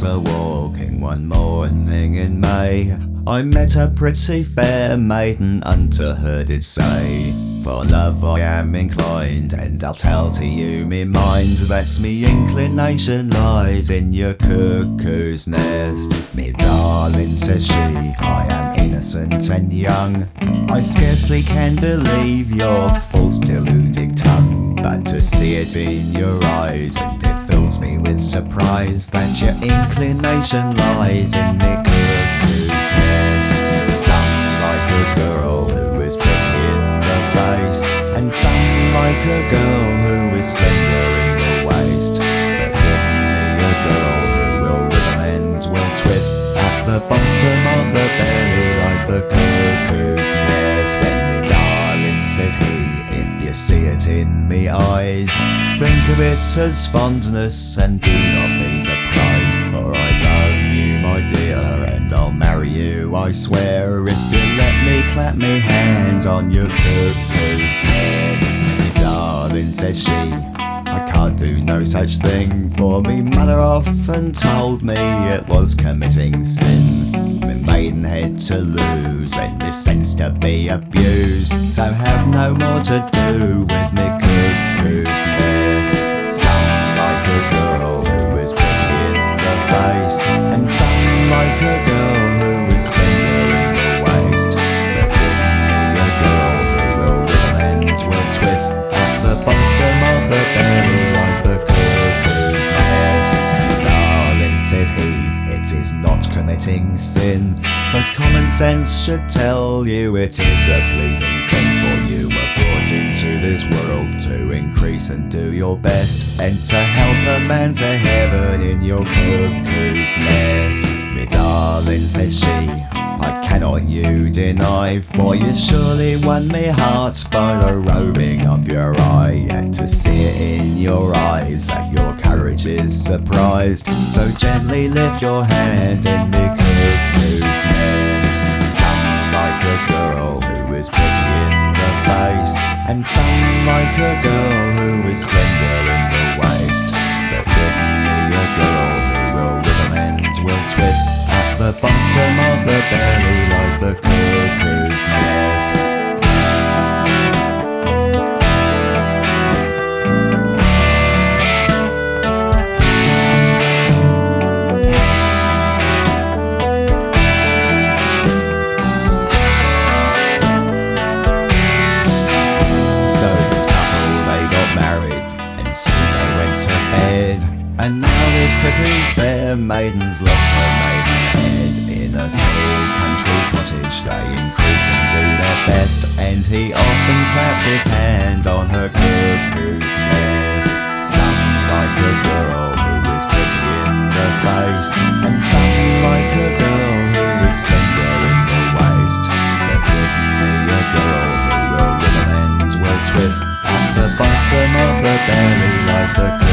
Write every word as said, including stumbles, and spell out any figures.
a walking one morning in May. I met a pretty fair maiden, unto her did say, for love I am inclined, and I'll tell to you me mind, that's me inclination lies in your cuckoo's nest. Me darling, says she, I am innocent and young, I scarcely can believe your false deluding tongue, but to see it in your eyes, and it fills me with surprise, that your inclination lies in me cuckoo's nest. Some like a girl who is pretty in the face, and some like a girl who is slender in the waist, but give me a girl who will wriggle and will twist, at the bottom of the belly lies the cuckoo's nest. Then me darling, says he, if you see it in me eyes, think of it as fondness, and do not be surprised, for I love you, my dear, and I'll marry you, I swear, if you let me clap me hand on your cuckoo's nest. Me darling, says she, I can't do no such thing, for me mother often told me it was committing sin. Me maidenhead to lose, and me sense to be abused, so have no more to do with me cuckoo's nest. Some like a girl who is pretty in the face, and some like a girl who is slender in the waist, but give me a girl who will wriggle and will twist, at the bottom of the belly lies the cuckoo's nest. Darling, says he, it is not committing sin, for common sense should tell you it is a pleasing thing, for you were brought into this world to increase and do your best, and to help a man to heaven in your cuckoo's nest. Me darling, says she, I cannot you deny, for you surely won me heart by the roving of your eye, and to see it in your eyes that your courage is surprised, so gently lift your hand in me cuckoo's nest. Some like a girl who is pretty in the face, and some like a girl who is slender in the waist, but give me a girl who will wriggle and will twist, at the bottom of the belly lies the cuckoo's nest. And now this pretty fair maiden's lost her maidenhead, in a small country cottage they increase and do their best, and he often claps his hand on her cuckoo's nest. Some like a girl who is pretty in the face, and some like a girl who is slender in the waist, but give me a girl who will wriggle and will twist, at the bottom of the belly lies the